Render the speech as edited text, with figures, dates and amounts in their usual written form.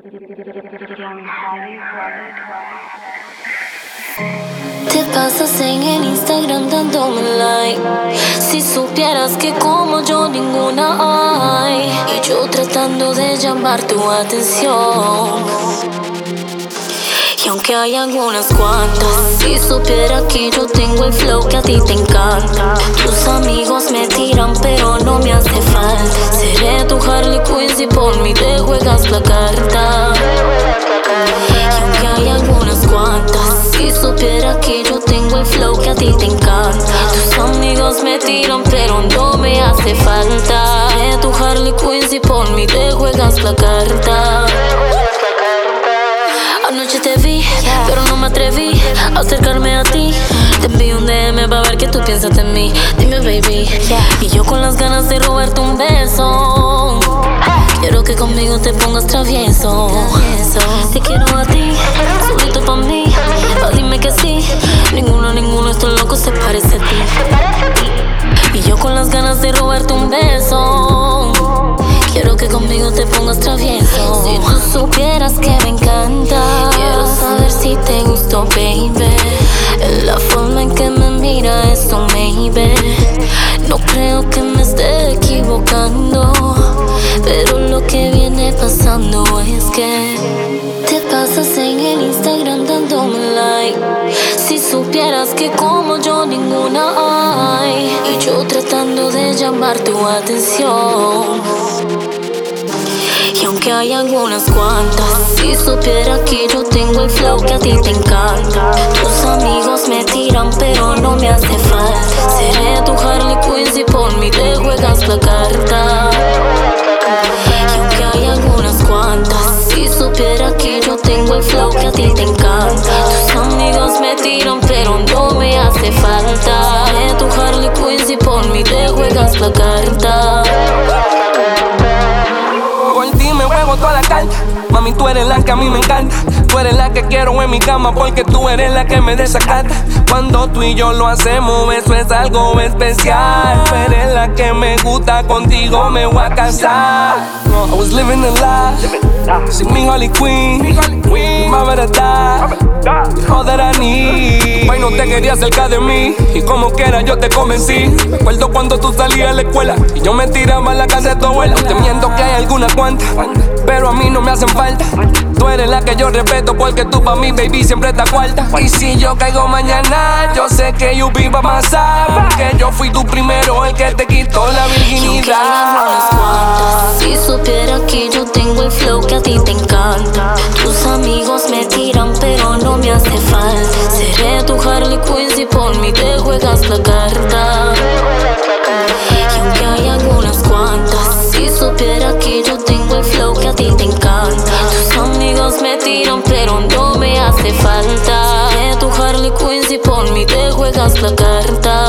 Te pasas en el Instagram dándome like. Si supieras que como yo ninguna hay, y yo tratando de llamar tu atención. Y aunque hay algunas cuantas, si supiera que yo tengo el flow que a ti te encanta. Tus amigos me tiran pero no me hace falta. Seré tu Harley Quinn si por mí te juegas la carta. Y aunque hay algunas cuantas, si supiera que yo tengo el flow que a ti te encanta. Tus amigos me tiran pero no me hace falta. Seré tu Harley Quinn si por mí te juegas la carta. Anoche te vi, pero no me atreví a acercarme a ti. Te envío un DM para ver qué tú piensas de mí. Dime baby, y yo con las ganas de robarte un beso. Quiero que conmigo te pongas travieso. Te quiero a ti, solito pa' mí. Dime que sí, ninguno estos locos se parece a ti. Y yo con las ganas de robarte un beso. Quiero que conmigo te pongas travieso. Si tú supieras que me encanta, quiero saber si te gustó, baby. La forma en que me mira, eso maybe. No creo que me esté equivocando, pero lo que viene pasando es que te pasas en el Instagram dándome like. Si supieras que como yo ninguna hay, y yo tratando de llamar tu atención. Y aunque hay algunas cuantas, si supiera que yo tengo el flow que a ti te encanta. Tus amigos me tiran pero no me hace falta. Seré tu Harley Quinn si por mí te juegas la carta. Y aunque hay algunas cuantas, si supiera que yo tengo el flow que a ti te encanta. Tus amigos me tiran pero no me hace falta. Seré tu Harley Quinn si por mí te juegas la carta. Toda la carta. Mami, tú eres la que a mí me encanta. Tú eres la que quiero en mi cama porque tú eres la que me desacata. Cuando tú y yo lo hacemos, eso es algo especial. Tú eres la que me gusta, contigo me voy a casar. I was living a lie, sin mi Harley Quinn, my verdad, all that I need. Ay, no te quería cerca de mí y como quiera yo te convencí. Recuerdo cuando tú salías a la escuela y yo me tiraba a la casa de tu abuela. Temiendo que hay algunas cuantas, pero a mí no me hacen falta. Tú eres la que yo respeto porque tú pa' mí, baby, siempre estás cuarta. Y si yo caigo mañana, yo sé que you va a pasar, porque yo fui tu primero, el que te quitó la virginidad. Si supiera que yo tengo el flow que a ti te encanta. Tus amigos me tiran pero no me hace falta. Seré tu Harley Quinn si por mí te juegas la carta. Y aunque hay algunas cuantas, si supiera que yo tengo el flow que a ti te encanta. Tus amigos me tiran pero no me hace falta. Seré tu Harley Quinn si por mí te juegas la carta.